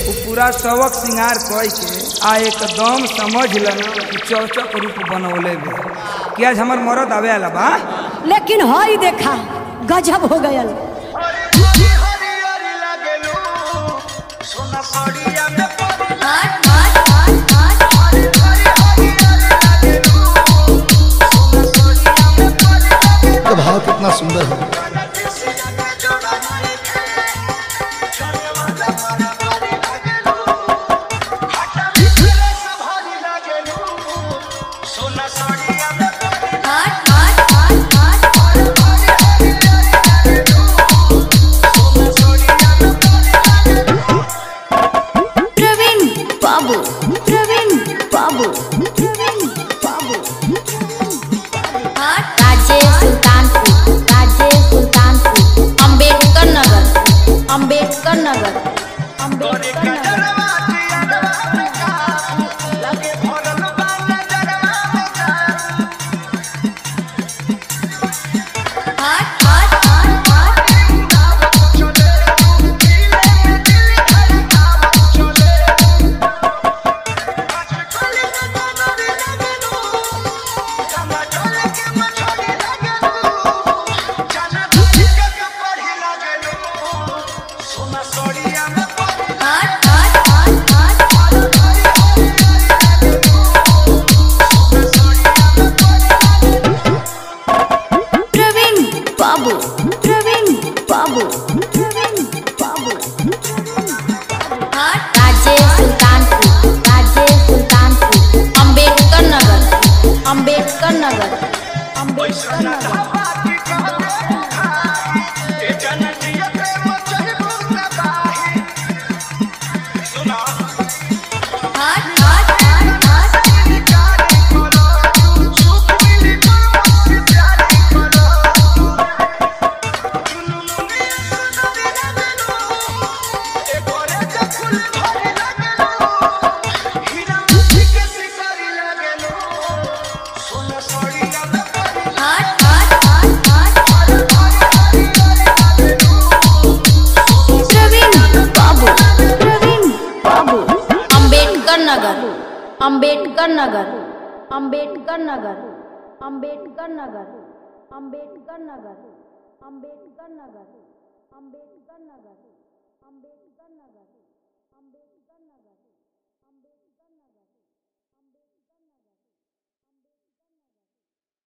वो पूरा शवक श्रृंगार कई के आ एकदम समझ लेना कि चौचक रूप बनौले बे कि आज हमार मरद आवे आला बा। लेकिन हई देखा गजब हो गया। भाव कितना सुंदर है। अम्बेडकर नगर, अम्बेडकर नगर। अम्बेडकर नगर, अम्बेडकर नगर। अम्बेडकर नगर, अम्बेडकर नगर, अम्बेडकर नगर, अम्बेडकर नगर, अम्बेडकर नगर, अम्बेडकर नगर, अम्बेडकर नगर।